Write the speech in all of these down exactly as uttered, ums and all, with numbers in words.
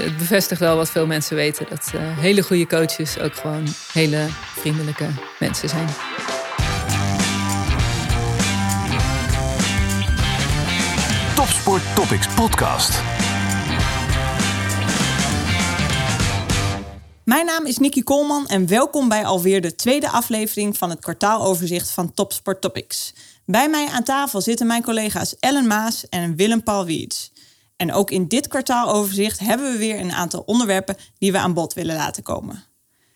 het bevestigt wel wat veel mensen weten. Dat uh, hele goede coaches ook gewoon hele vriendelijke mensen zijn. Topsport Topics podcast. Mijn naam is Nikki Koolman en welkom bij alweer de tweede aflevering van het kwartaaloverzicht van Topsport Topics. Bij mij aan tafel zitten mijn collega's Ellen Maas en Willem-Paul Wieds. En ook in dit kwartaaloverzicht hebben we weer een aantal onderwerpen die we aan bod willen laten komen.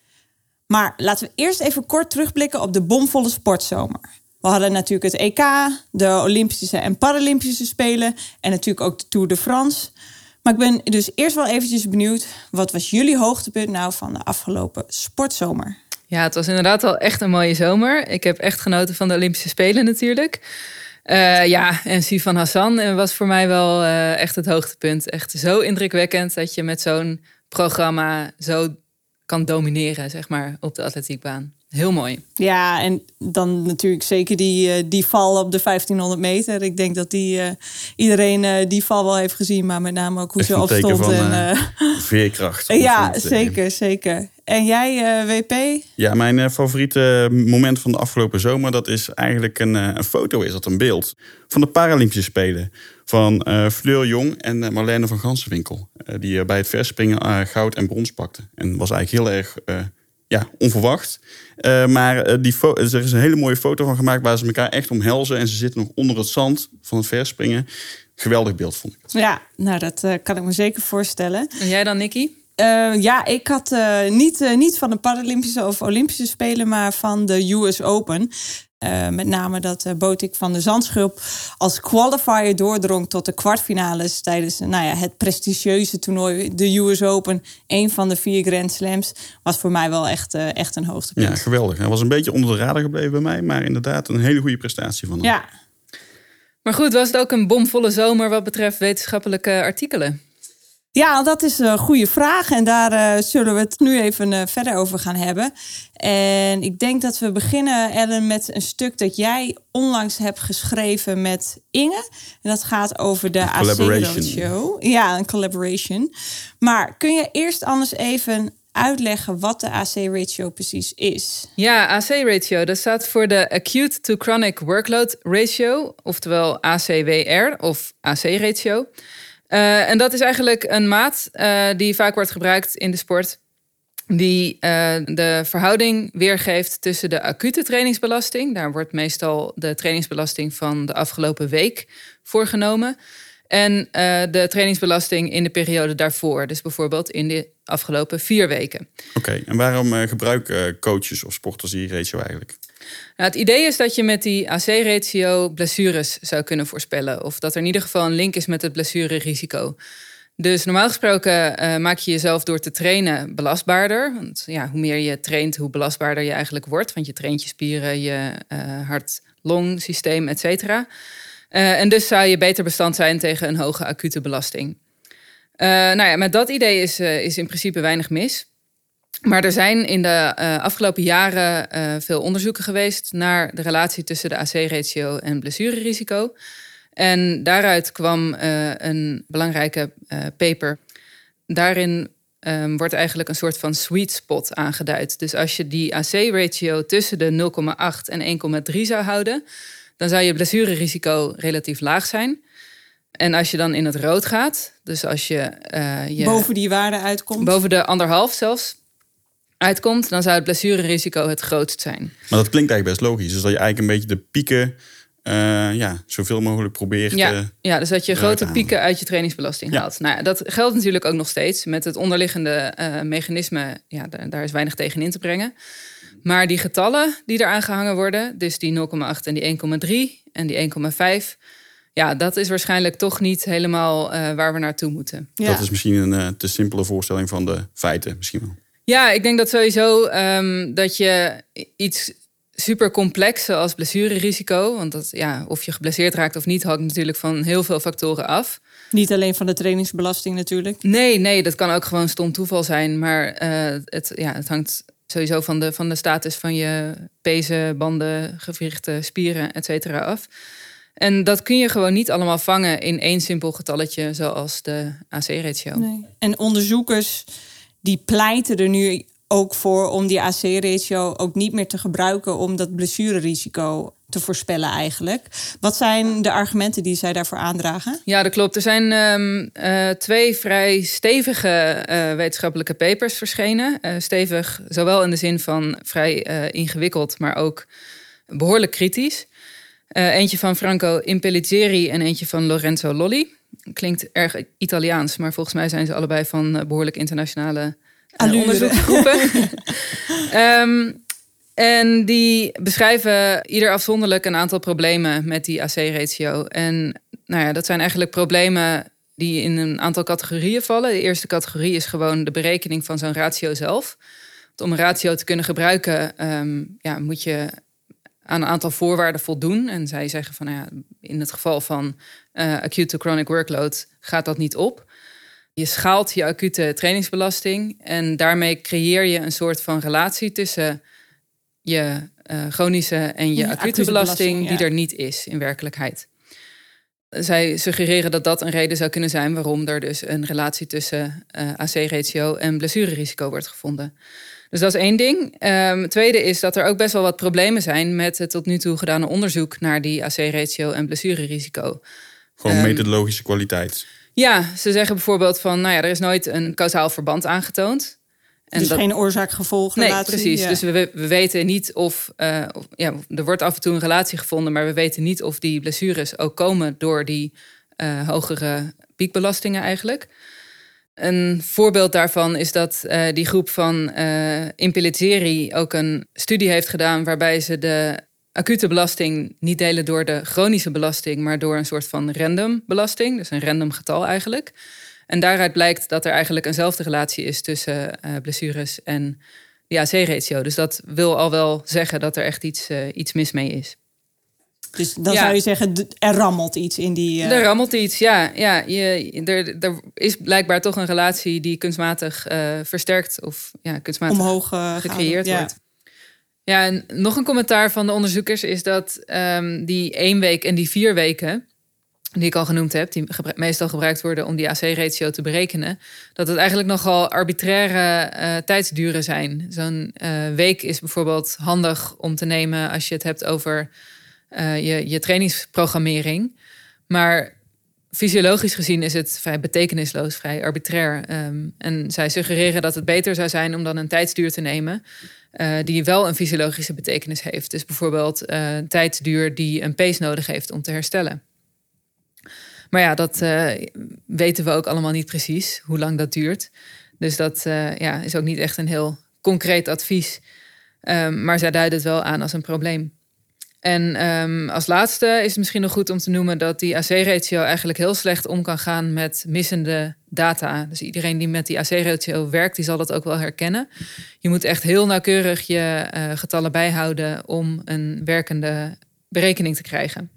Maar laten we eerst even kort terugblikken op de bomvolle sportzomer. We hadden natuurlijk het E K, de Olympische en Paralympische Spelen en natuurlijk ook de Tour de France. Maar ik ben dus eerst wel eventjes benieuwd, wat was jullie hoogtepunt nou van de afgelopen sportzomer? Ja, het was inderdaad wel echt een mooie zomer. Ik heb echt genoten van de Olympische Spelen natuurlijk. Uh, ja, en Sifan Hassan was voor mij wel uh, echt het hoogtepunt. Echt zo indrukwekkend dat je met zo'n programma zo kan domineren, zeg maar, op de atletiekbaan. Heel mooi. Ja, en dan natuurlijk zeker die, die val op de vijftienhonderd meter. Ik denk dat die, uh, iedereen uh, die val wel heeft gezien, maar met name ook hoe echt ze opstond. Van, en, uh, veerkracht. Ja, zeker, zeker. En jij, uh, W P? Ja, mijn uh, favoriete moment van de afgelopen zomer, dat is eigenlijk een, uh, een foto, is dat een beeld van de Paralympische Spelen. Van uh, Fleur Jong en uh, Marlene van Gansenwinkel. Uh, die uh, bij het verspringen uh, goud en brons pakten. En was eigenlijk heel erg uh, ja, onverwacht. Uh, maar uh, die fo- er is een hele mooie foto van gemaakt waar ze elkaar echt omhelzen. En ze zitten nog onder het zand van het verspringen. Geweldig beeld, vond ik. Ja, nou dat uh, kan ik me zeker voorstellen. En jij dan, Nikki? Uh, ja, ik had uh, niet, uh, niet van de Paralympische of Olympische Spelen, maar van de U S Open. Uh, met name dat uh, Botik van de Zandschulp als qualifier doordrong tot de kwartfinales tijdens nou ja, het prestigieuze toernooi, de U S Open. Een van de vier Grand Slams was voor mij wel echt, uh, echt een hoogtepunt. Ja, geweldig. Hij was een beetje onder de radar gebleven bij mij, maar inderdaad een hele goede prestatie van hem. Ja. Maar goed, was het ook een bomvolle zomer wat betreft wetenschappelijke artikelen? Ja, dat is een goede vraag en daar uh, zullen we het nu even uh, verder over gaan hebben. En ik denk dat we beginnen, Ellen, met een stuk dat jij onlangs hebt geschreven met Inge. En dat gaat over de A C-ratio. Ja, een collaboration. Maar kun je eerst anders even uitleggen wat de A C-ratio precies is? Ja, A C-ratio, dat staat voor de Acute to Chronic Workload Ratio, oftewel A C W R of A C-ratio. Uh, en dat is eigenlijk een maat uh, die vaak wordt gebruikt in de sport, die uh, de verhouding weergeeft tussen de acute trainingsbelasting, daar wordt meestal de trainingsbelasting van de afgelopen week voor genomen, en uh, de trainingsbelasting in de periode daarvoor, dus bijvoorbeeld in de afgelopen vier weken. Oké, okay, en waarom uh, gebruiken uh, coaches of sporters die ratio eigenlijk? Nou, het idee is dat je met die A C-ratio blessures zou kunnen voorspellen. Of dat er in ieder geval een link is met het blessurerisico. Dus normaal gesproken uh, maak je jezelf door te trainen belastbaarder. Want ja, hoe meer je traint, hoe belastbaarder je eigenlijk wordt. Want je traint je spieren, je uh, hart-long-systeem, et cetera. Uh, en dus zou je beter bestand zijn tegen een hoge acute belasting. Uh, nou ja, met dat idee is, uh, is in principe weinig mis. Maar er zijn in de uh, afgelopen jaren uh, veel onderzoeken geweest naar de relatie tussen de A C-ratio en blessurerisico. En daaruit kwam uh, een belangrijke uh, paper. Daarin um, wordt eigenlijk een soort van sweet spot aangeduid. Dus als je die A C-ratio tussen de nul komma acht en één komma drie zou houden, dan zou je blessurerisico relatief laag zijn. En als je dan in het rood gaat, dus als je, uh, je boven die waarde uitkomt, boven de anderhalf zelfs uitkomt, dan zou het blessurerisico het grootst zijn. Maar dat klinkt eigenlijk best logisch. Dus dat je eigenlijk een beetje de pieken uh, ja, zoveel mogelijk probeert. Ja, uh, ja, dus dat je grote pieken uit je trainingsbelasting ja. haalt. Nou ja, dat geldt natuurlijk ook nog steeds. Met het onderliggende uh, mechanisme, ja, daar, daar is weinig tegen in te brengen. Maar die getallen die eraan gehangen worden, dus die nul komma acht en die één komma drie en die één komma vijf... ja, dat is waarschijnlijk toch niet helemaal uh, waar we naartoe moeten. Ja. Dat is misschien een uh, te simpele voorstelling van de feiten misschien wel. Ja, ik denk dat sowieso um, dat je iets super complex zoals blessurerisico, want dat, ja, of je geblesseerd raakt of niet, hangt natuurlijk van heel veel factoren af. Niet alleen van de trainingsbelasting natuurlijk. Nee, nee, dat kan ook gewoon stom toeval zijn. Maar uh, het, ja, het hangt sowieso van de, van de status van je pezen, banden, gewrichten, spieren, et cetera af. En dat kun je gewoon niet allemaal vangen in één simpel getalletje, zoals de A C-ratio. Nee. En onderzoekers die pleiten er nu ook voor om die A C-ratio ook niet meer te gebruiken om dat blessurerisico te voorspellen eigenlijk. Wat zijn de argumenten die zij daarvoor aandragen? Ja, dat klopt. Er zijn um, uh, twee vrij stevige uh, wetenschappelijke papers verschenen. Uh, stevig, zowel in de zin van vrij uh, ingewikkeld, maar ook behoorlijk kritisch. Uh, eentje van Franco Impellizzeri en eentje van Lorenzo Lolli. Klinkt erg Italiaans, maar volgens mij zijn ze allebei van uh, behoorlijk internationale uh, onderzoeksgroepen. um, En die beschrijven ieder afzonderlijk een aantal problemen met die A C-ratio. En nou ja, dat zijn eigenlijk problemen die in een aantal categorieën vallen. De eerste categorie is gewoon de berekening van zo'n ratio zelf. Want om een ratio te kunnen gebruiken, um, ja, moet je aan een aantal voorwaarden voldoen. En zij zeggen van, nou ja, in het geval van uh, acute to chronic workload gaat dat niet op. Je schaalt je acute trainingsbelasting en daarmee creëer je een soort van relatie tussen je uh, chronische en je ja, acute, acute belasting, belasting ja. die er niet is in werkelijkheid. Zij suggereren dat dat een reden zou kunnen zijn waarom er dus een relatie tussen uh, A C-ratio en blessurerisico wordt gevonden. Dus dat is één ding. Um, het tweede is dat er ook best wel wat problemen zijn met het tot nu toe gedane onderzoek naar die A C-ratio en blessurerisico. Gewoon um, methodologische kwaliteit. Ja, ze zeggen bijvoorbeeld van, nou ja, er is nooit een kausaal verband aangetoond. En dus dat, geen oorzaak-gevolgrelatie? Nee, precies. Ja. Dus we, we weten niet of, uh, of... Ja, er wordt af en toe een relatie gevonden, maar we weten niet of die blessures ook komen door die uh, hogere piekbelastingen eigenlijk. Een voorbeeld daarvan is dat uh, die groep van uh, Impellizzeri ook een studie heeft gedaan waarbij ze de acute belasting niet delen door de chronische belasting, maar door een soort van random belasting, dus een random getal eigenlijk. En daaruit blijkt dat er eigenlijk eenzelfde relatie is tussen uh, blessures en die A C-ratio. Dus dat wil al wel zeggen dat er echt iets, uh, iets mis mee is. Dus dan ja. zou je zeggen, er rammelt iets in die... Uh... Er rammelt iets, ja. ja je, er, er is blijkbaar toch een relatie die kunstmatig uh, versterkt of ja, kunstmatig omhoog uh, gecreëerd ja. wordt. Ja, en nog een commentaar van de onderzoekers is dat um, die één week en die vier weken, die ik al genoemd heb, die gebru- meestal gebruikt worden om die A C-ratio te berekenen, dat het eigenlijk nogal arbitraire uh, tijdsduren zijn. Zo'n uh, week is bijvoorbeeld handig om te nemen als je het hebt over uh, je, je trainingsprogrammering. Maar fysiologisch gezien is het vrij betekenisloos, vrij arbitrair. Um, en zij suggereren dat het beter zou zijn om dan een tijdsduur te nemen uh, die wel een fysiologische betekenis heeft. Dus bijvoorbeeld uh, een tijdsduur die een pace nodig heeft om te herstellen. Maar ja, dat uh, weten we ook allemaal niet precies, hoe lang dat duurt. Dus dat uh, ja, is ook niet echt een heel concreet advies. Um, maar zij duiden het wel aan als een probleem. En um, als laatste is het misschien nog goed om te noemen dat die A C-ratio eigenlijk heel slecht om kan gaan met missende data. Dus iedereen die met die A C-ratio werkt, die zal dat ook wel herkennen. Je moet echt heel nauwkeurig je uh, getallen bijhouden om een werkende berekening te krijgen.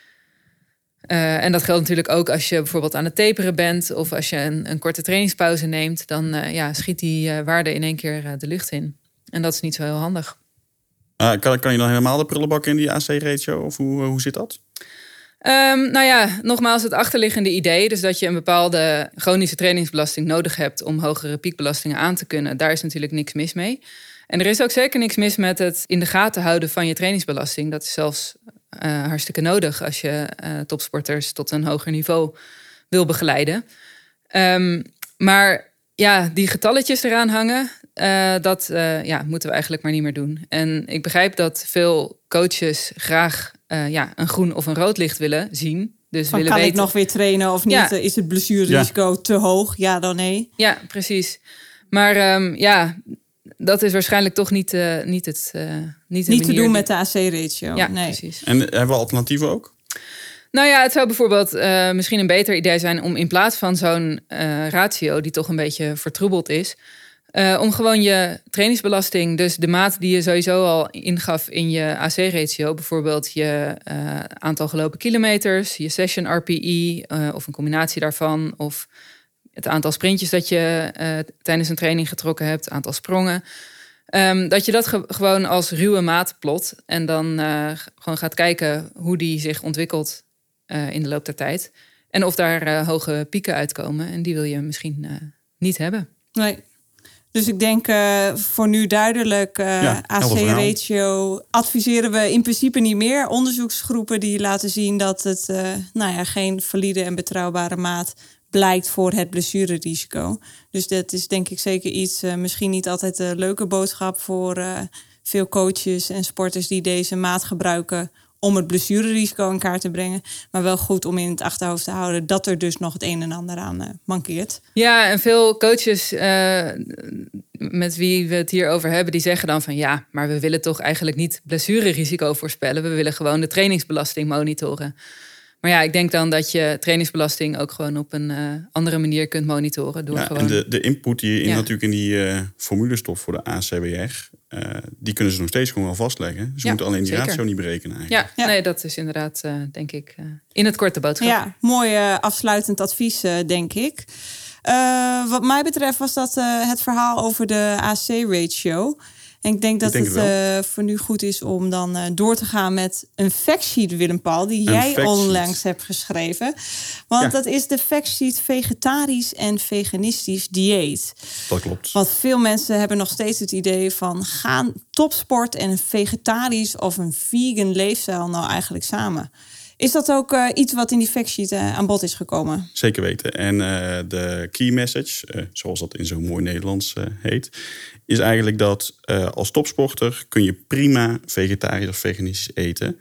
Uh, en dat geldt natuurlijk ook als je bijvoorbeeld aan het taperen bent of als je een, een korte trainingspauze neemt, dan uh, ja, schiet die uh, waarde in één keer uh, de lucht in. En dat is niet zo heel handig. Uh, kan, kan je dan helemaal de prullenbak in die A C-ratio? Of hoe, hoe zit dat? Um, nou ja, nogmaals het achterliggende idee. Dus dat je een bepaalde chronische trainingsbelasting nodig hebt om hogere piekbelastingen aan te kunnen. Daar is natuurlijk niks mis mee. En er is ook zeker niks mis met het in de gaten houden van je trainingsbelasting. Dat is zelfs uh, hartstikke nodig als je uh, topsporters tot een hoger niveau wil begeleiden. Um, maar ja, die getalletjes eraan hangen, uh, dat uh, ja, moeten we eigenlijk maar niet meer doen. En ik begrijp dat veel coaches graag uh, ja, een groen of een rood licht willen zien. Dus Van, willen kan weten, ik nog weer trainen of niet? Ja. Is het blessurerisico ja. te hoog? Ja, dan nee. Ja, precies. Maar um, ja, dat is waarschijnlijk toch niet, uh, niet het uh, niet, niet te doen die... met de A C-ratio. Ja, nee. precies. En hebben we alternatieven ook? Nou ja, het zou bijvoorbeeld uh, misschien een beter idee zijn om in plaats van zo'n uh, ratio die toch een beetje vertroebeld is, uh, om gewoon je trainingsbelasting, dus de maat die je sowieso al ingaf in je A C-ratio, bijvoorbeeld je uh, aantal gelopen kilometers, je session R P E uh, of een combinatie daarvan, of het aantal sprintjes dat je uh, tijdens een training getrokken hebt, het aantal sprongen. Um, dat je dat ge- gewoon als ruwe maat plot en dan uh, gewoon gaat kijken hoe die zich ontwikkelt uh, in de loop der tijd. En of daar uh, hoge pieken uitkomen. En die wil je misschien uh, niet hebben. Nee. Dus ik denk uh, voor nu duidelijk, uh, ja, A C-ratio adviseren we in principe niet meer. Onderzoeksgroepen die laten zien dat het uh, nou ja, geen valide en betrouwbare maat blijkt voor het blessurerisico. Dus dat is denk ik zeker iets, uh, misschien niet altijd een leuke boodschap voor uh, veel coaches en sporters die deze maat gebruiken om het blessurerisico in kaart te brengen. Maar wel goed om in het achterhoofd te houden dat er dus nog het een en ander aan uh, mankeert. Ja, en veel coaches uh, met wie we het hier over hebben, die zeggen dan van ja, maar we willen toch eigenlijk niet blessurerisico voorspellen. We willen gewoon de trainingsbelasting monitoren. Maar ja, ik denk dan dat je trainingsbelasting ook gewoon op een uh, andere manier kunt monitoren. Door ja, gewoon... en de, de input die je in, ja. natuurlijk in die uh, formule stopt voor de A C W R, uh, die kunnen ze nog steeds gewoon wel vastleggen. Ze ja, moeten alleen die zeker. ratio niet berekenen eigenlijk. Ja, ja, nee, dat is inderdaad, uh, denk ik, uh, in het korte boodschap. Ja, mooi uh, afsluitend advies, uh, denk ik. Uh, wat mij betreft was dat uh, het verhaal over de A C-ratio. En ik denk dat ik denk het, het uh, voor nu goed is om dan uh, door te gaan met een factsheet, Willem Paul, die een jij onlangs hebt geschreven. Want ja. dat is de factsheet vegetarisch en veganistisch dieet. Dat klopt. Want veel mensen hebben nog steeds het idee van, gaan topsport en een vegetarisch of een vegan leefstijl nou eigenlijk samen? Is dat ook uh, iets wat in die factsheet uh, aan bod is gekomen? Zeker weten. En uh, de key message, uh, zoals dat in zo'n mooi Nederlands uh, heet, is eigenlijk dat uh, als topsporter kun je prima vegetarisch of veganistisch eten.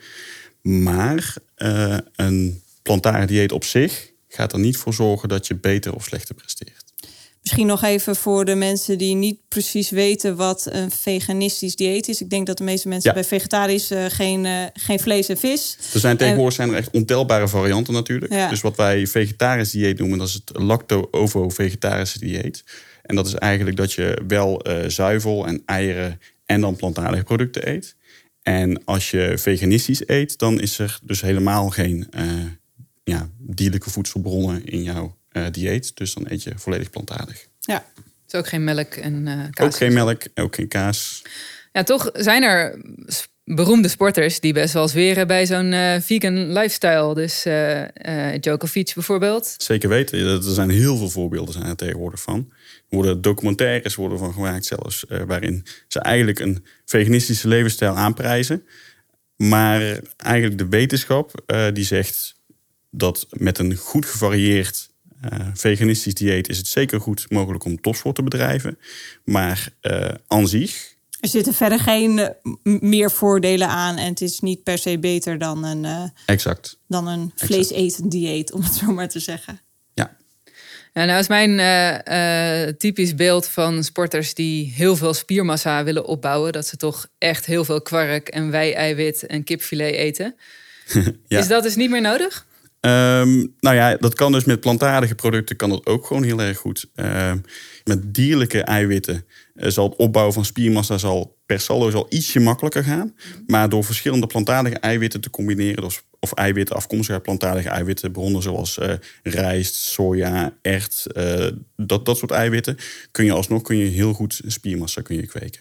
Maar uh, een plantaardig dieet op zich gaat er niet voor zorgen dat je beter of slechter presteert. Misschien nog even voor de mensen die niet precies weten wat een veganistisch dieet is. Ik denk dat de meeste mensen ja. bij vegetarisch uh, geen, uh, geen vlees en vis. Er zijn tegenwoordig zijn er echt ontelbare varianten natuurlijk. Ja. Dus wat wij vegetarisch dieet noemen, dat is het lacto-ovo-vegetarische dieet. En dat is eigenlijk dat je wel uh, zuivel en eieren en dan plantaardige producten eet. En als je veganistisch eet, dan is er dus helemaal geen uh, ja, dierlijke voedselbronnen in jouw uh, dieet. Dus dan eet je volledig plantaardig. Ja, dus ook geen melk en uh, kaas. Ook geen melk, ook geen kaas. Ja, toch zijn er beroemde sporters die best wel zweren bij zo'n uh, vegan lifestyle. Dus uh, uh, Djokovic bijvoorbeeld. Zeker weten. Er zijn heel veel voorbeelden zijn er tegenwoordig van. Er worden documentaires worden van gemaakt zelfs, uh, waarin ze eigenlijk een veganistische levensstijl aanprijzen. Maar eigenlijk de wetenschap uh, die zegt dat met een goed gevarieerd uh, veganistisch dieet is het zeker goed mogelijk om topsport te bedrijven. Maar uh, aan zich... Er zitten verder geen meer voordelen aan en het is niet per se beter dan een, uh, exact. dan een vleesetend dieet, om het zo maar te zeggen. Ja. Ja, nou is mijn uh, uh, typisch beeld van sporters die heel veel spiermassa willen opbouwen, dat ze toch echt heel veel kwark en wei-eiwit en kipfilet eten. Ja. Is dat dus niet meer nodig? Um, nou ja, dat kan dus met plantaardige producten kan dat ook gewoon heel erg goed. Uh, met dierlijke eiwitten uh, zal het opbouwen van spiermassa zal per saldo zal ietsje makkelijker gaan. Maar door verschillende plantaardige eiwitten te combineren, of, of eiwitten afkomstig uit plantaardige eiwittenbronnen zoals uh, rijst, soja, ert, uh, dat, dat soort eiwitten, kun je alsnog kun je heel goed spiermassa kun je kweken.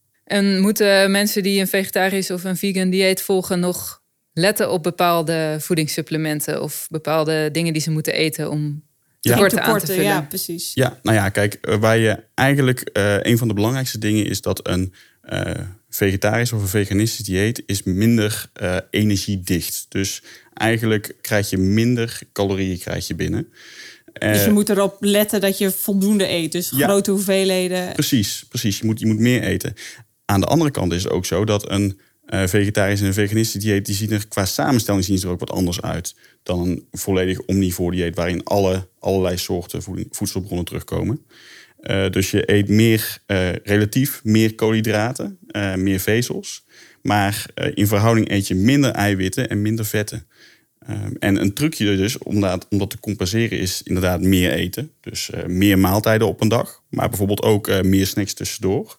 En moeten mensen die een vegetarisch of een vegan dieet volgen nog letten op bepaalde voedingssupplementen of bepaalde dingen die ze moeten eten om tekorten ja. aan te vullen? Ja, precies. Ja, nou ja, kijk, waar je eigenlijk uh, een van de belangrijkste dingen is dat een uh, vegetarisch of een veganistisch dieet is minder uh, energiedicht. Dus eigenlijk krijg je minder calorieën krijg je binnen. Uh, dus je moet erop letten dat je voldoende eet. Dus ja, grote hoeveelheden. Precies, precies. Je moet, je moet meer eten. Aan de andere kant is het ook zo dat een Uh, vegetarisch en een veganistisch dieet, die zien er qua samenstelling zien ze er ook wat anders uit dan een volledig omnivoor dieet waarin alle, allerlei soorten voeding, voedselbronnen terugkomen. Uh, dus je eet meer, uh, relatief meer koolhydraten, uh, meer vezels, maar uh, in verhouding eet je minder eiwitten en minder vetten. Uh, en een trucje dus om dat, om dat te compenseren is inderdaad meer eten. Dus uh, meer maaltijden op een dag, maar bijvoorbeeld ook uh, meer snacks tussendoor.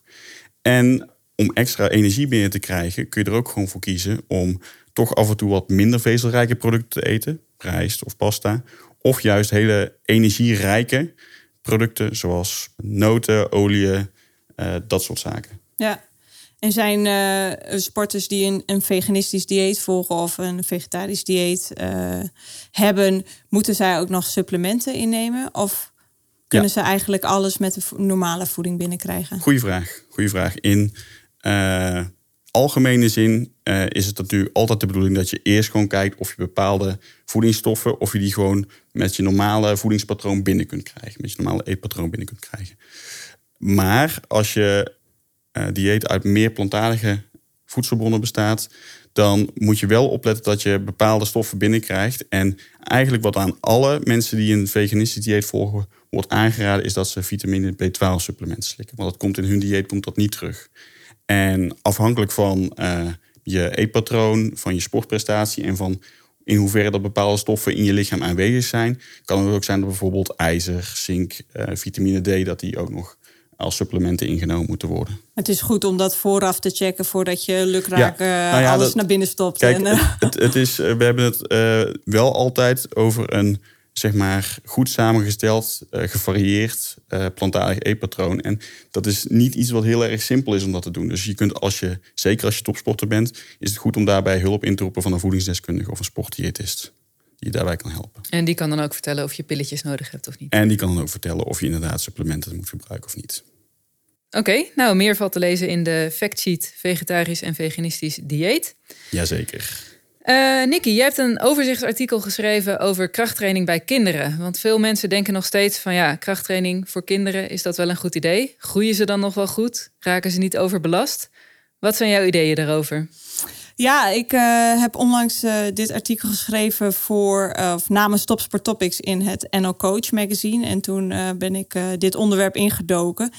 En om extra energie binnen te krijgen, kun je er ook gewoon voor kiezen om toch af en toe wat minder vezelrijke producten te eten, rijst of pasta, of juist hele energierijke producten zoals noten, oliën, uh, dat soort zaken. Ja, En zijn uh, sporters die een, een veganistisch dieet volgen of een vegetarisch dieet uh, hebben, moeten zij ook nog supplementen innemen? Of kunnen ja. ze eigenlijk alles met de vo- normale voeding binnenkrijgen? Goeie vraag. Goeie vraag. In uh, algemene zin uh, is het natuurlijk altijd de bedoeling dat je eerst gewoon kijkt of je bepaalde voedingsstoffen, of je die gewoon met je normale voedingspatroon binnen kunt krijgen. Met je normale eetpatroon binnen kunt krijgen. Maar als je uh, dieet uit meer plantaardige voedselbronnen bestaat, dan moet je wel opletten dat je bepaalde stoffen binnenkrijgt. En eigenlijk wat aan alle mensen die een veganistisch dieet volgen wordt aangeraden, is dat ze vitamine B twaalf supplementen slikken. Want dat komt in hun dieet komt dat niet terug. En afhankelijk van uh, je eetpatroon, van je sportprestatie en van in hoeverre dat bepaalde stoffen in je lichaam aanwezig zijn, kan het ook zijn dat bijvoorbeeld ijzer, zink, uh, vitamine D, dat die ook nog als supplementen ingenomen moeten worden. Het is goed om dat vooraf te checken voordat je lukraak ja, nou ja, alles dat, naar binnen stopt. Kijk, en, uh... het, het is, we hebben het uh, wel altijd over een zeg maar goed samengesteld, uh, gevarieerd uh, plantaardig eetpatroon. En dat is niet iets wat heel erg simpel is om dat te doen. Dus je kunt, als je, zeker als je topsporter bent, is het goed om daarbij hulp in te roepen van een voedingsdeskundige of een sportdiëtist die je daarbij kan helpen. En die kan dan ook vertellen of je pilletjes nodig hebt of niet. En die kan dan ook vertellen of je inderdaad supplementen moet gebruiken of niet. Oké, okay, nou meer valt te lezen in de factsheet vegetarisch en veganistisch dieet. Jazeker. Uh, Nikki, jij hebt een overzichtsartikel geschreven over krachttraining bij kinderen. Want veel mensen denken nog steeds van ja, krachttraining voor kinderen, is dat wel een goed idee? Groeien ze dan nog wel goed? Raken ze niet overbelast? Wat zijn jouw ideeën daarover? Ja, ik uh, heb onlangs uh, dit artikel geschreven voor uh, namens Topsport Topics in het N L Coach magazine. En toen uh, ben ik uh, dit onderwerp ingedoken.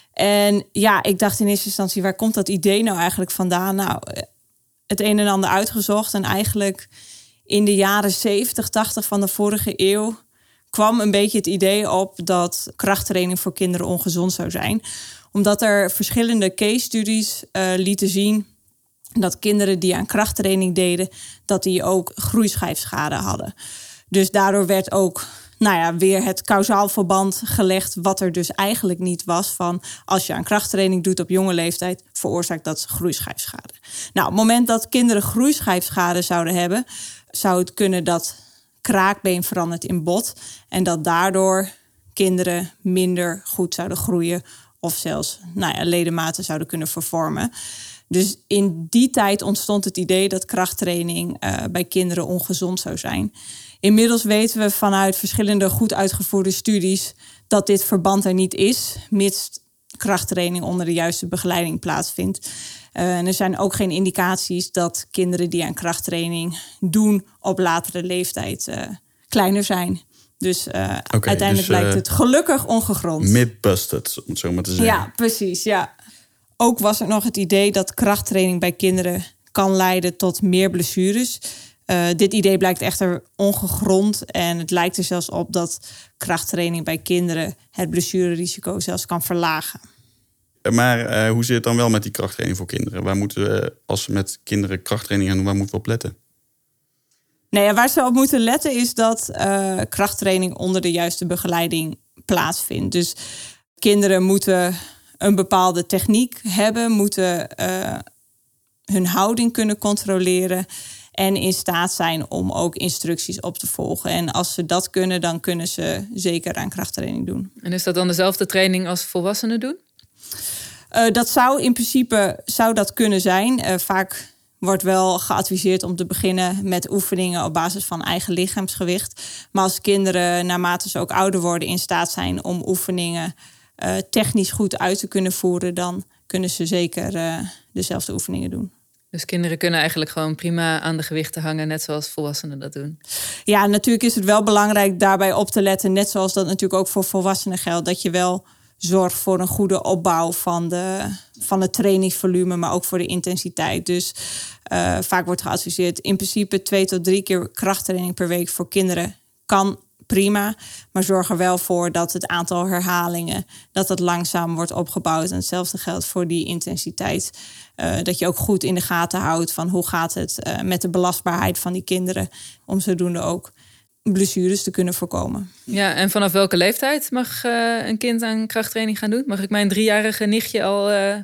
En ja, ik dacht in eerste instantie, waar komt dat idee nou eigenlijk vandaan? Nou, het een en ander uitgezocht. En eigenlijk in de jaren zeventig, tachtig van de vorige eeuw kwam een beetje het idee op dat krachttraining voor kinderen ongezond zou zijn. Omdat er verschillende case studies uh, lieten zien dat kinderen die aan krachttraining deden, dat die ook groeischijfschade hadden. Dus daardoor werd ook nou ja, weer het kausaal verband gelegd, wat er dus eigenlijk niet was, van als je aan krachttraining doet op jonge leeftijd, veroorzaakt dat groeischijfschade. Nou, op het moment dat kinderen groeischijfschade zouden hebben, zou het kunnen dat kraakbeen verandert in bot en dat daardoor kinderen minder goed zouden groeien of zelfs nou ja, ledematen zouden kunnen vervormen. Dus in die tijd ontstond het idee dat krachttraining uh, bij kinderen ongezond zou zijn. Inmiddels weten we vanuit verschillende goed uitgevoerde studies dat dit verband er niet is, mits krachttraining onder de juiste begeleiding plaatsvindt. Uh, en er zijn ook geen indicaties dat kinderen die aan krachttraining doen op latere leeftijd uh, kleiner zijn. Dus uh, okay, uiteindelijk dus, uh, blijkt het gelukkig ongegrond. Myth-busted, om het zo maar te zeggen. Ja, precies, ja. Ook was er nog het idee dat krachttraining bij kinderen kan leiden tot meer blessures. Uh, dit idee blijkt echter ongegrond en het lijkt er zelfs op dat krachttraining bij kinderen het blessurerisico zelfs kan verlagen. Maar uh, hoe zit het dan wel met die krachttraining voor kinderen? Waar moeten we, als we met kinderen krachttraining gaan doen, waar moeten we op letten? Nou ja, waar ze op moeten letten is dat uh, krachttraining onder de juiste begeleiding plaatsvindt. Dus kinderen moeten een bepaalde techniek hebben, moeten uh, hun houding kunnen controleren en in staat zijn om ook instructies op te volgen. En als ze dat kunnen, dan kunnen ze zeker aan krachttraining doen. En is dat dan dezelfde training als volwassenen doen? Uh, dat zou in principe zou dat kunnen zijn. Uh, vaak wordt wel geadviseerd om te beginnen met oefeningen op basis van eigen lichaamsgewicht. Maar als kinderen, naarmate ze ook ouder worden, in staat zijn om oefeningen uh, technisch goed uit te kunnen voeren, dan kunnen ze zeker uh, dezelfde oefeningen doen. Dus kinderen kunnen eigenlijk gewoon prima aan de gewichten hangen, net zoals volwassenen dat doen? Ja, natuurlijk is het wel belangrijk daarbij op te letten, net zoals dat natuurlijk ook voor volwassenen geldt, dat je wel zorgt voor een goede opbouw van, de, van het trainingsvolume, maar ook voor de intensiteit. Dus uh, vaak wordt geadviseerd in principe twee tot drie keer krachttraining per week voor kinderen kan prima, maar zorg er wel voor dat het aantal herhalingen, dat het langzaam wordt opgebouwd. En hetzelfde geldt voor die intensiteit. Uh, dat je ook goed in de gaten houdt van hoe gaat het uh, met de belastbaarheid van die kinderen, om zodoende ook blessures te kunnen voorkomen. Ja, en vanaf welke leeftijd mag uh, een kind aan krachttraining gaan doen? Mag ik mijn driejarige nichtje al uh,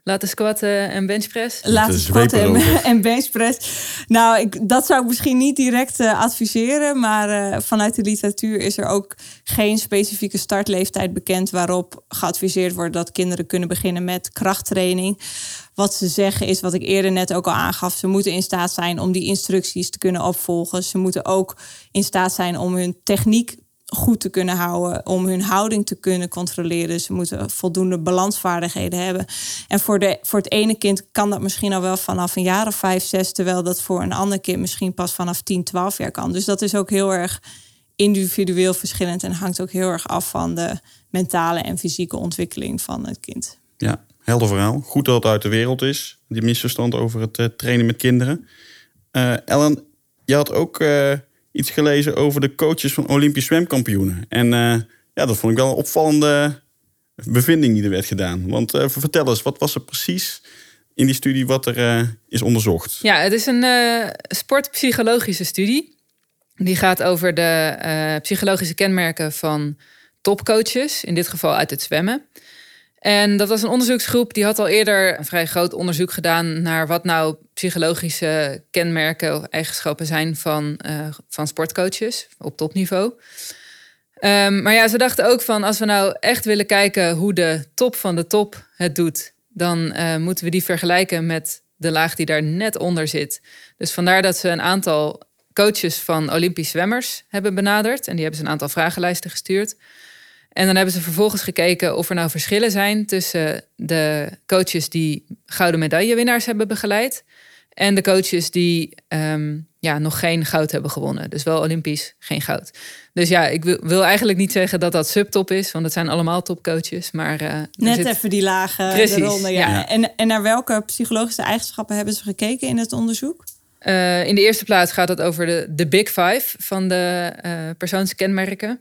Laten squatten en benchpress? Laten squatten en, en benchpress. Nou, ik, dat zou ik misschien niet direct uh, adviseren. Maar uh, vanuit de literatuur is er ook geen specifieke startleeftijd bekend waarop geadviseerd wordt dat kinderen kunnen beginnen met krachttraining. Wat ze zeggen is, wat ik eerder net ook al aangaf, ze moeten in staat zijn om die instructies te kunnen opvolgen. Ze moeten ook in staat zijn om hun techniek goed te kunnen houden, om hun houding te kunnen controleren. Ze moeten voldoende balansvaardigheden hebben. En voor, de, voor het ene kind kan dat misschien al wel vanaf een jaar of vijf, zes, terwijl dat voor een ander kind misschien pas vanaf tien, twaalf jaar kan. Dus dat is ook heel erg individueel verschillend en hangt ook heel erg af van de mentale en fysieke ontwikkeling van het kind. Ja, helder verhaal. Goed dat het uit de wereld is, die misverstand over het uh, trainen met kinderen. Uh, Ellen, je had ook Uh... iets gelezen over de coaches van Olympisch zwemkampioenen. En uh, ja, dat vond ik wel een opvallende bevinding die er werd gedaan. Want uh, vertel eens, wat was er precies in die studie wat er uh, is onderzocht? Ja, het is een uh, sportpsychologische studie. Die gaat over de uh, psychologische kenmerken van topcoaches. In dit geval uit het zwemmen. En dat was een onderzoeksgroep die had al eerder een vrij groot onderzoek gedaan naar wat nou psychologische kenmerken of eigenschappen zijn van, uh, van sportcoaches op topniveau. Um, maar ja, ze dachten ook van als we nou echt willen kijken hoe de top van de top het doet, dan uh, moeten we die vergelijken met de laag die daar net onder zit. Dus vandaar dat ze een aantal coaches van Olympisch zwemmers hebben benaderd en die hebben ze een aantal vragenlijsten gestuurd. En dan hebben ze vervolgens gekeken of er nou verschillen zijn tussen de coaches die gouden medaillewinnaars hebben begeleid en de coaches die um, ja, nog geen goud hebben gewonnen. Dus wel Olympisch, geen goud. Dus ja, ik wil, wil eigenlijk niet zeggen dat dat subtop is, want het zijn allemaal topcoaches. Maar uh, net zit... even die lage Precies, eronder. Ja. Ja. En, en naar welke psychologische eigenschappen hebben ze gekeken in het onderzoek? Uh, in de eerste plaats gaat het over de, de Big Five van de uh, persoonskenmerken.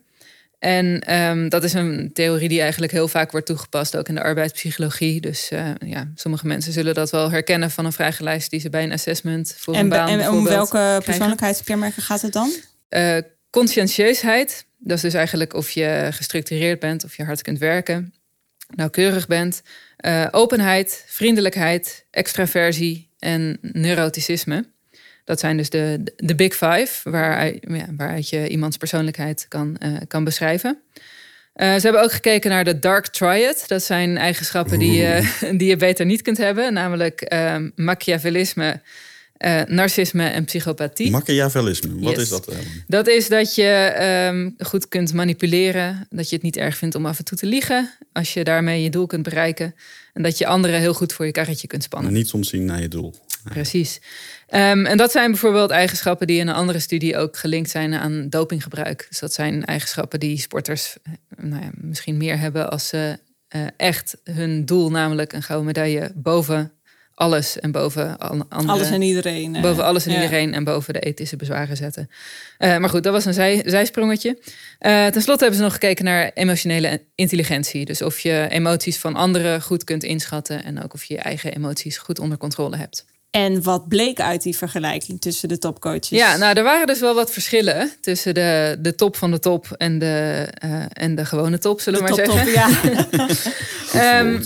En um, dat is een theorie die eigenlijk heel vaak wordt toegepast, ook in de arbeidspsychologie. Dus uh, ja, sommige mensen zullen dat wel herkennen van een vragenlijst die ze bij een assessment voor en, een baan En om welke krijgen. persoonlijkheidskenmerken gaat het dan? Uh, conscientieusheid, dat is dus eigenlijk of je gestructureerd bent, of je hard kunt werken, nauwkeurig bent. Uh, openheid, vriendelijkheid, extraversie en neuroticisme. Dat zijn dus de, de big five, waaruit, ja, waaruit je iemands persoonlijkheid kan, uh, kan beschrijven. Uh, ze hebben ook gekeken naar de dark triad. Dat zijn eigenschappen die, uh, die je beter niet kunt hebben. Namelijk uh, machiavellisme, uh, narcisme en psychopathie. Machiavellisme, wat yes. is dat? Uh? Dat is dat je um, goed kunt manipuleren. Dat je het niet erg vindt om af en toe te liegen. Als je daarmee je doel kunt bereiken. En dat je anderen heel goed voor je karretje kunt spannen. En niet soms zien naar je doel. Nee. Precies. Um, en dat zijn bijvoorbeeld eigenschappen die in een andere studie ook gelinkt zijn aan dopinggebruik. Dus dat zijn eigenschappen die sporters nou ja, misschien meer hebben als ze uh, echt hun doel, namelijk een gouden medaille, boven alles en boven alle andere, alles en iedereen. Uh, boven alles en ja. iedereen en boven de ethische bezwaren zetten. Uh, maar goed, dat was een zij, zijsprongetje. Uh, ten slotte hebben ze nog gekeken naar emotionele intelligentie. Dus of je emoties van anderen goed kunt inschatten en ook of je je eigen emoties goed onder controle hebt. En wat bleek uit die vergelijking tussen de topcoaches? Ja, nou, er waren dus wel wat verschillen tussen de, de top van de top en de, uh, en de gewone top, zullen we maar top, zeggen. Top, ja. um,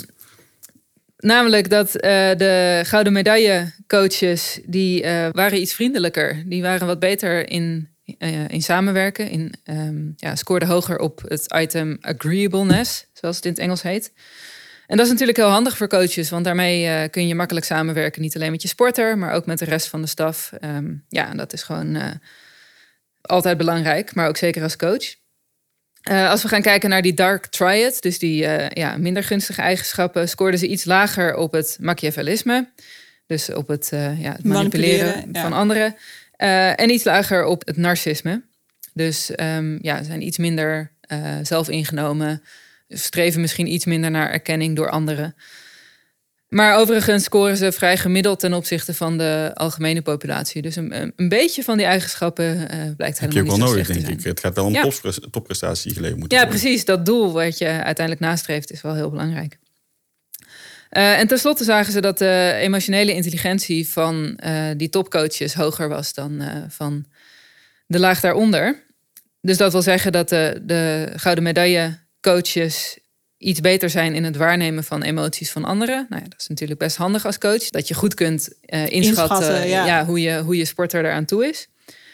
namelijk dat uh, de gouden medaille coaches, die uh, waren iets vriendelijker. Die waren wat beter in, uh, in samenwerken. In, um, ja, scoorden hoger op het item agreeableness, zoals het in het Engels heet. En dat is natuurlijk heel handig voor coaches, want daarmee uh, kun je makkelijk samenwerken. Niet alleen met je sporter, maar ook met de rest van de staf. Um, ja, dat is gewoon uh, altijd belangrijk, maar ook zeker als coach. Uh, als we gaan kijken naar die dark triad, dus die uh, ja, minder gunstige eigenschappen, scoorden ze iets lager op het machiavellisme. Dus op het, uh, ja, het manipuleren, manipuleren ja. van anderen. Uh, en iets lager op het narcisme. Dus um, ja, zijn iets minder uh, zelfingenomen. Streven misschien iets minder naar erkenning door anderen. Maar overigens scoren ze vrij gemiddeld ten opzichte van de algemene populatie. Dus een, een beetje van die eigenschappen uh, blijkt helemaal niet zo nodig, slecht te denk zijn. ik. Het gaat wel een ja. topprestatie geleverd moeten Ja, worden. precies. Dat doel wat je uiteindelijk nastreeft is wel heel belangrijk. Uh, en tenslotte zagen ze dat de emotionele intelligentie van uh, die topcoaches hoger was dan uh, van de laag daaronder. Dus dat wil zeggen dat de, de gouden medaille coaches iets beter zijn in het waarnemen van emoties van anderen. Nou ja, dat is natuurlijk best handig als coach. Dat je goed kunt uh, inschatten, inschatten ja. Ja, hoe, je, hoe je sporter eraan toe is.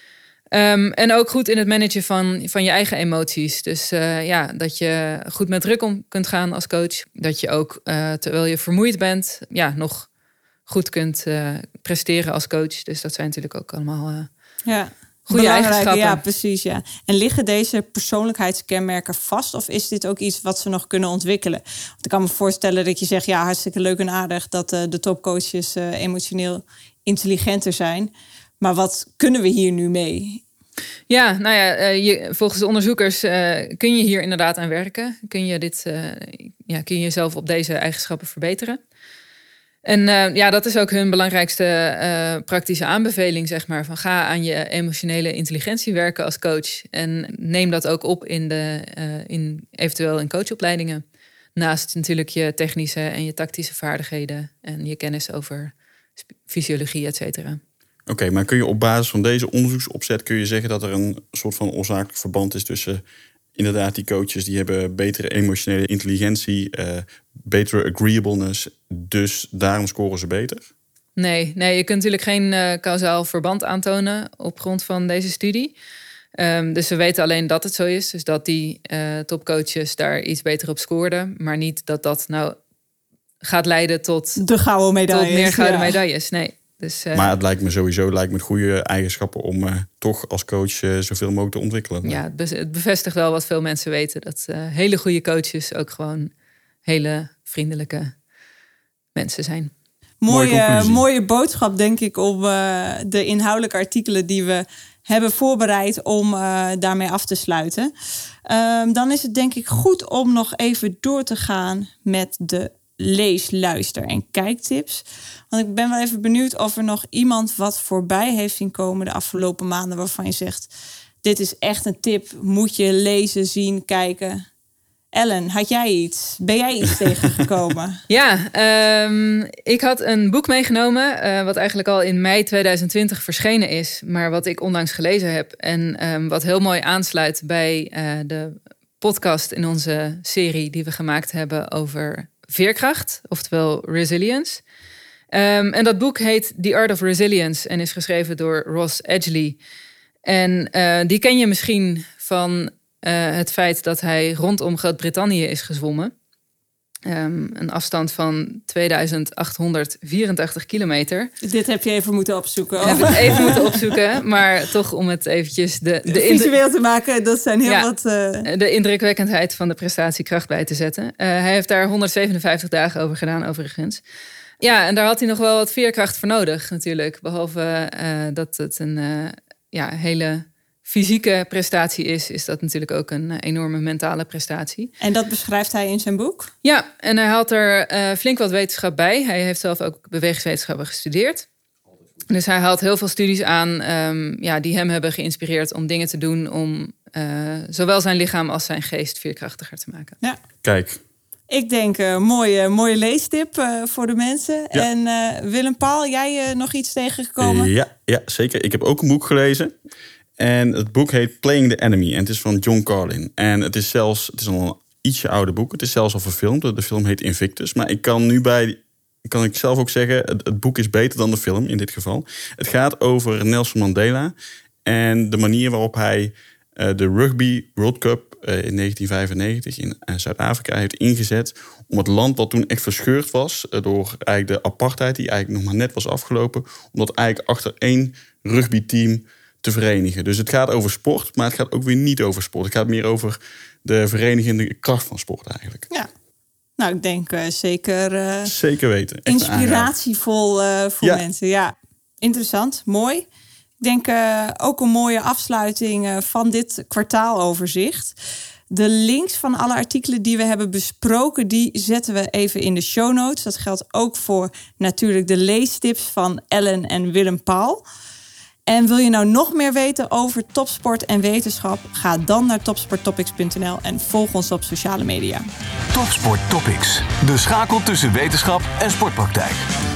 Um, en ook goed in het managen van, van je eigen emoties. Dus uh, ja, dat je goed met druk om kunt gaan als coach. Dat je ook, uh, terwijl je vermoeid bent, ja, nog goed kunt uh, presteren als coach. Dus dat zijn natuurlijk ook allemaal uh, ja. goede eigenschappen. Ja, precies. Ja. En liggen deze persoonlijkheidskenmerken vast? Of is dit ook iets wat ze nog kunnen ontwikkelen? Want ik kan me voorstellen dat je zegt, ja, hartstikke leuk en aardig dat uh, de topcoaches uh, emotioneel intelligenter zijn. Maar wat kunnen we hier nu mee? Ja, nou ja, je, volgens de onderzoekers uh, kun je hier inderdaad aan werken. Kun je, dit, uh, ja, kun je jezelf op deze eigenschappen verbeteren. En uh, ja, dat is ook hun belangrijkste uh, praktische aanbeveling, zeg maar. Van ga aan je emotionele intelligentie werken als coach. En neem dat ook op in de, uh, in, eventueel in coachopleidingen. Naast natuurlijk je technische en je tactische vaardigheden. En je kennis over fysiologie, et cetera. Oké, okay, maar kun je op basis van deze onderzoeksopzet kun je zeggen dat er een soort van oorzakelijk verband is tussen inderdaad die coaches die hebben betere emotionele intelligentie, uh, betere agreeableness, dus daarom scoren ze beter? Nee, nee, je kunt natuurlijk geen uh, kausaal verband aantonen op grond van deze studie. Um, dus we weten alleen dat het zo is, dus dat die uh, topcoaches daar iets beter op scoorden, maar niet dat dat nou gaat leiden tot de gouden medailles. Tot meer gouden ja. medailles, nee. Dus, uh, maar het lijkt me sowieso lijkt me goede eigenschappen om uh, toch als coach uh, zoveel mogelijk te ontwikkelen. Ja, het, be- het bevestigt wel wat veel mensen weten. Dat uh, hele goede coaches ook gewoon hele vriendelijke mensen zijn. Mooie, mooie, mooie boodschap, denk ik, om uh, de inhoudelijke artikelen die we hebben voorbereid om uh, daarmee af te sluiten. Uh, dan is het denk ik goed om nog even door te gaan met de lees, luister en kijktips. Want ik ben wel even benieuwd of er nog iemand wat voorbij heeft zien komen de afgelopen maanden waarvan je zegt, dit is echt een tip, moet je lezen, zien, kijken. Ellen, had jij iets? Ben jij iets tegengekomen? Ja, um, ik had een boek meegenomen, uh, wat eigenlijk al in mei tweeduizend twintig verschenen is, maar wat ik onlangs gelezen heb en um, wat heel mooi aansluit bij uh, de podcast in onze serie die we gemaakt hebben over veerkracht, oftewel resilience. Um, en dat boek heet The Art of Resilience en is geschreven door Ross Edgley. En uh, die ken je misschien van uh, het feit dat hij rondom Groot-Brittannië is gezwommen. Um, een afstand van tweeduizend achthonderdvierentachtig kilometer. Dit heb je even moeten opzoeken. Ik heb het even moeten opzoeken, maar toch om het eventjes de, de visueel te maken, dat zijn heel ja, wat Uh... de indrukwekkendheid van de prestatiekracht bij te zetten. Uh, hij heeft daar honderdzevenenvijftig dagen over gedaan, overigens. Ja, en daar had hij nog wel wat veerkracht voor nodig, natuurlijk. Behalve uh, dat het een uh, ja, hele fysieke prestatie is, is dat natuurlijk ook een uh, enorme mentale prestatie. En dat beschrijft hij in zijn boek? Ja, en hij haalt er uh, flink wat wetenschap bij. Hij heeft zelf ook bewegingswetenschappen gestudeerd. Dus hij haalt heel veel studies aan um, ja, die hem hebben geïnspireerd om dingen te doen om uh, zowel zijn lichaam als zijn geest veerkrachtiger te maken. Ja. Kijk. Ik denk een uh, mooie, mooie leestip uh, voor de mensen. Ja. En uh, Willem-Paul, jij uh, nog iets tegengekomen? Uh, ja, ja, zeker. Ik heb ook een boek gelezen. En het boek heet Playing the Enemy. En het is van John Carlin. En het is zelfs, het is al een ietsje ouder boek. Het is zelfs al verfilmd. De film heet Invictus. Maar ik kan nu bij, kan ik zelf ook zeggen, het, het boek is beter dan de film in dit geval. Het gaat over Nelson Mandela. En de manier waarop hij uh, de Rugby World Cup uh, in negentien vijfennegentig in uh, Zuid-Afrika heeft ingezet. Om het land wat toen echt verscheurd was uh, door eigenlijk de apartheid die eigenlijk nog maar net was afgelopen. Om dat eigenlijk achter één rugbyteam te verenigen. Dus het gaat over sport, maar het gaat ook weer niet over sport. Het gaat meer over de verenigende kracht van sport eigenlijk. Ja, nou ik denk uh, zeker... Uh, zeker weten. Echt inspiratievol uh, voor ja. mensen. Ja, interessant, mooi. Ik denk uh, ook een mooie afsluiting uh, van dit kwartaaloverzicht. De links van alle artikelen die we hebben besproken, die zetten we even in de show notes. Dat geldt ook voor natuurlijk de leestips van Ellen en Willem-Paul. En wil je nou nog meer weten over topsport en wetenschap? Ga dan naar topsporttopics punt n l en volg ons op sociale media. Topsport Topics, de schakel tussen wetenschap en sportpraktijk.